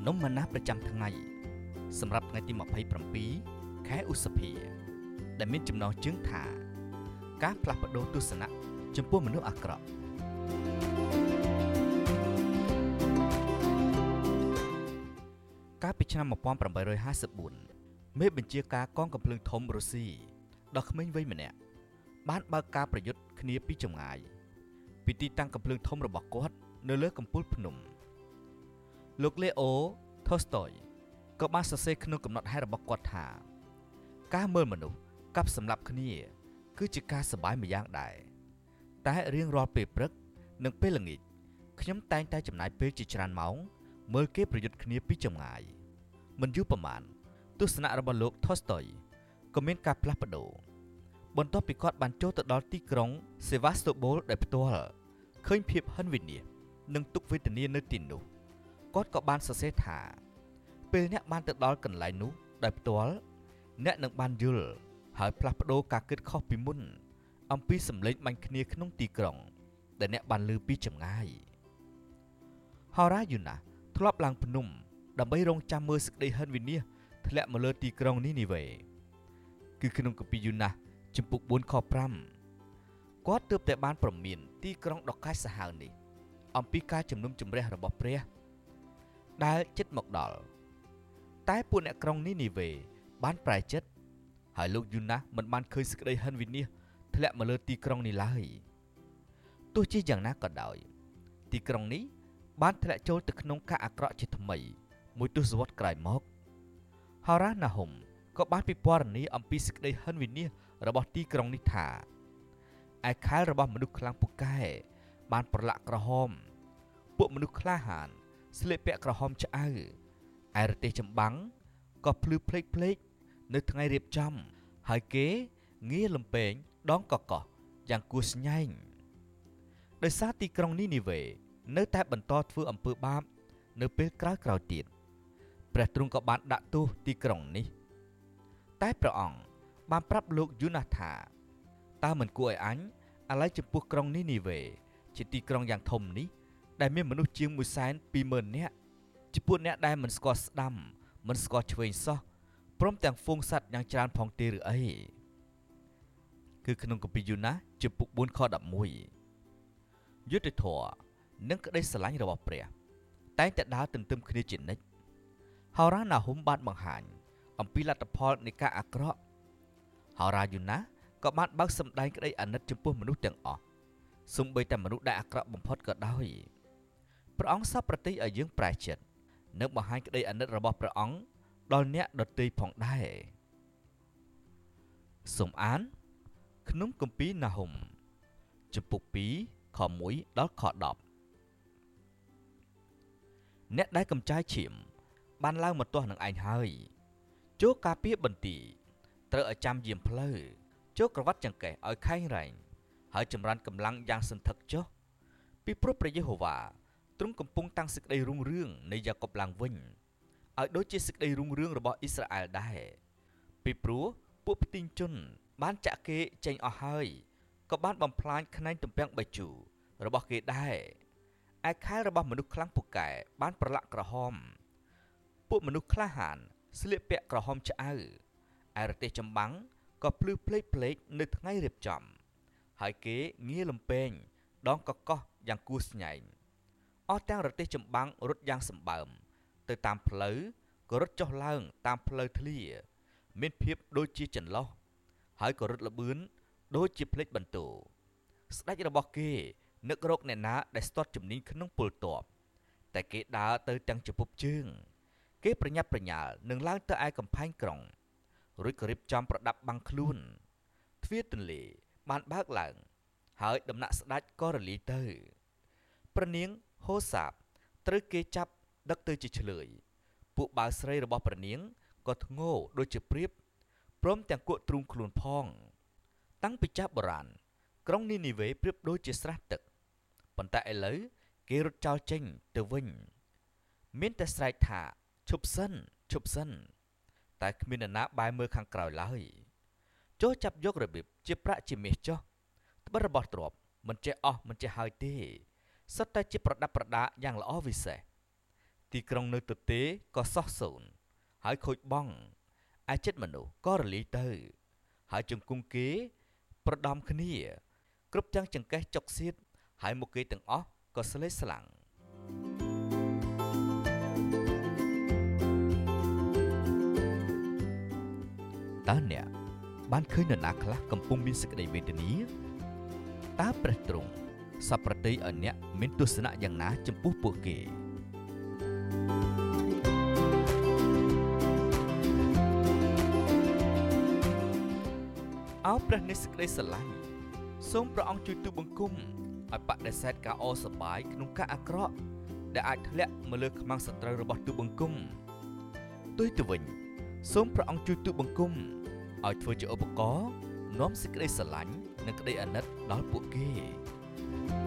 នំម៉ាណាប្រចាំថ្ងៃសម្រាប់ថ្ងៃទី27ខែឧសភាដែលមានចំណងជើងថាការផ្លាស់ប្ដូរទស្សនៈចំពោះមនុស្សអាក្រក់កាលពីឆ្នាំ1854មេបញ្ជាការកងកំភ្លើងធំរុស្ស៊ីដ៏ក្មេងវ័យម្នាក់បានបើកការប្រយុទ្ធគ្នាពីចម្ងាយពីទីតាំងកំភ្លើងធំរបស់គាត់នៅលើកំពូលភ្នំលោកលេអូថូស្តូយក៏បានសរសេរក្នុងកំណត់ហេតុរបស់គាត់ថាការមើលមនុស្សកាប់សម្លាប់គ្នាគឺជាការសប្បាយម្យ៉ាងដែរតែរៀងរាល់ពេលព្រឹកនិងពេលល្ងាចខ្ញុំតែងតែចំណាយពេលជាច្រើនម៉ោងមើលគេប្រយុទ្ធគ្នាពីចម្ងាយមិនយូរប៉ុន្មានទស្សនៈរបស់លោកថូស្តូយក៏មានការផ្លាស់ប្ដូរបន្ទាប់ពីគាត់បានចូលទៅដល់ទីក្រុងសេវ៉ាស្តូបូលដោយផ្ទាល់ឃើញភាពហិនវិនាសនិងទុក្ខវេទនានៅទីនោះគាត់ក៏បានសរសេរថាពេលអ្នកបានទៅដល់កន្លែងនោះដោយផ្ទាល់អ្នកនឹងបានយល់ហើយផ្លាស់ប្ដូរការគិតខុសពីមុនអំពីសម្លេងបាញ់គ្នាក្នុងទីក្រុងដែលអ្នកបានឮពីចម្ងាយហោរ៉ាយូណាធ្លាប់ឡើងភ្នំដើម្បីរងចាំមើលសេចក្តីហិនវិនាសធ្លាក់មកលើទីក្រុងនីនីវេគឺក្នុងគម្ពីរយូណាជំពូក4ខ5គាត់ទើបតែបានប្រមានទីក្រុងដ៏កាចសាហាវនេះអំពីការជំនុំជម្រះរបស់ព្រះដែលជិតមកដល់តែពួកអ្នកក្រុងនីនីវេបានប្រែចិត្តហើយលោកយូណាមិនបានឃើញសេចក្តីហិនវិនាសធ្លាក់មកលើទីក្រុងនេះឡើយទោះជាយ៉ាងណាក៏ដោយទីក្រុងនេះបានធ្លាក់ចូលទៅក្នុងការអាក្រក់ជាថ្មីមួយទសវត្សរ៍ក្រោយមកហោរ៉ាណាហុំក៏បានពិពណ៌នាអំពីសេចក្តីហិនវិនាសរបស់ទីក្រុងនេះថាឯខែលរបស់មនុស្សខ្លាំងពូកែបានប្រឡាក់ក្រហមពួកមនុស្សក្លាហានស្លៀកពាក់ក្រហមឆ្អៅឯរទេសចម្បាំងក៏ភ្លឺភ្លេកនៅថ្ងៃរៀបចំហើយគេងារលំពេងដងកកោះយ៉ាងគួរស្ញែងដោយសារទីក្រុងនីនីវេនៅតែបន្តធ្វើអំពើបាបនៅពេលក្រោយៗទៀតព្រះទ្រង់ក៏បានដាក់ទោសទីក្រុងនេះតែព្រះអង្គបានប្រាប់លោកយូណាថាតើមិនគួរឲ្យអញអាឡ័យចំពោះក្រុងនីនីវេជាទីក្រុងយ៉ាងធំនេះដែលមានមនុស្សជាង120,000 នាក់ជាពួកអ្នកដែលមិនស្គាល់ស្ដាំមិនស្គាល់ឆ្វេងសោះព្រមទាំងហ្វូងសត្វយ៉ាងច្រើនផងទេឬអីគឺក្នុងគម្ពីរយូណាជំពូក4ខ11យុទ្ធធម៌និងក្តីស្រឡាញ់របស់ព្រះតែងតែដើរទន្ទឹមគ្នាជានិច្ចហោរ៉ាណាហុំបានបង្ហាញអំពីលទ្ធផលនៃការអាក្រក់ហោរ៉ាយូណាក៏បានបើកសម្ដែងក្តីអាណិតចំពោះមនុស្សទាំងអស់សូម្បីតែមនុស្សដែលអាក្រក់បំផុតក៏ដោយព្រះអង្គសពប្រតិឲ្យយើងប្រែចិត្តនិងបង្ហាញក្តីអាណិតរបស់ព្រះអង្គដល់អ្នកដទៃផងដែរសូមអានក្នុងគម្ពីរណាហុំជំពូក2ខ1ដល់ខ10អ្នកដែលកំចាយឈាមបានឡើងមកទាស់នឹងឯងហើយចូលការពារបន្ទាយត្រូវឲ្យចាំយាមផ្លូវចូលក្រវ៉ាត់ចង្កេះឲ្យខែងរែងហើយចម្រើនកម្លាំងយ៉ាងសន្ធឹកចុះពីព្រោះព្រះយេហូវ៉ាទ្រង់កំពុងតាំងសេចក្តីរុងរឿងនៃយ៉ាកុបឡើងវិញឲ្យដូចជាសេចក្តីរុងរឿងរបស់អ៊ីស្រាអែលដែរពីព្រោះពួកផ្ទីងជនបានចាក់គេចេញអស់ហើយក៏បានបំផ្លាញខ្នែងទំពាំងបាយជូររបស់គេដែរឯខែលរបស់មនុស្សខ្លាំងពូកែបានប្រឡាក់ក្រហមពួកមនុស្សក្លាហានស្លៀកពាក់ក្រហមឆ្អៅឯរទេសចម្បាំងក៏ភ្លឺភ្លេកនៅថ្ងៃរៀបចំហើយគេងារលំពេងដងកកោះយ៉ាងគួរស្ញែងអស់ទាំងរទេសចម្បាំងរត់យ៉ាងសម្បើមទៅតាមផ្លូវក៏រត់ចុះឡើងតាមផ្លូវធ្លាមានភាពដូចជាចន្លោះហើយក៏រត់លបឿនដូចជាភ្លេចបន្ទោស្ដេចរបស់គេនឹករកអ្នកណាដែលស្ទាត់ជំនាញក្នុងពលទ័ពតែគេដើរទៅទាំងចពុបជើងគេប្រញាប់ប្រញាល់នឹងឡើងទៅឯកំផែងក្រុងរួចក៏រៀបចំប្រដាប់បាំងខ្លួនទ្វារទន្លេបានបើកឡើងហើយដំណាក់ស្ដេចក៏រលាយទៅព្រះនាងហូសាបត្រូវគេចាប់ដឹកទៅជាឆ្លើយពួកបាវស្រីរបស់ព្រះនាងក៏ធ្ងោដូចជាព្រាបព្រមទាំងគក់ទ្រូងខ្លួនផងតាំងពីចាស់បុរាណក្រុងនីនីវេប្រៀបដូចជាស្រះទឹកប៉ុន្តែឥឡូវគេរត់ចោលចេញទៅវិញមានតែស្រែកថាឈប់សិនតែគ្មាននរណាបែរមើលខាងក្រោយឡើយចូលចាប់យករបៀបជាប្រាក់ជាមាសចុះត្បិតរបស់ទ្រព្យមិនចេះអស់មិនចេះហើយទេសុទ្ធតែជាប្រដាប់ប្រដាយ៉ាងល្អវិសេសទីក្រុងនៅទទេក៏សោះសូន្យហើយខូចបង់ឯចិត្តមនុស្សក៏រលាយទៅហើយជង្គង់គេប្រដំគ្នាគ្រប់ទាំងចង្កេះចុកសៀតហើយមុខគេទាំងអស់ក៏ស្លេកស្លាំងតើអ្នកបានឃើញនរណាខ្លះកំពុងមានសេចក្តីវេទនាតើព្រះទ្រង់សពប្រតិយឲ្យអ្នកមានទស្សនៈយ៉ាងណាចំពោះពួកគេអោព្រះនៃសេចក្តីស្រឡាញ់សូមព្រះអង្គជួយទូលបង្គំឲ្យបដិសេធការអសប្បាយក្នុងការអាក្រក់ដែលអាចធ្លាក់មកលើខ្មាំងសត្រូវរបស់ទូលបង្គំផ្ទុយទៅវិញសូមព្រះអង្គជួយទូលបង្គំឲ្យធ្វើជាឧបករណ៍នាំសេចក្តីស្រឡាញ់និងក្តីអាណិតដល់ពួកគេ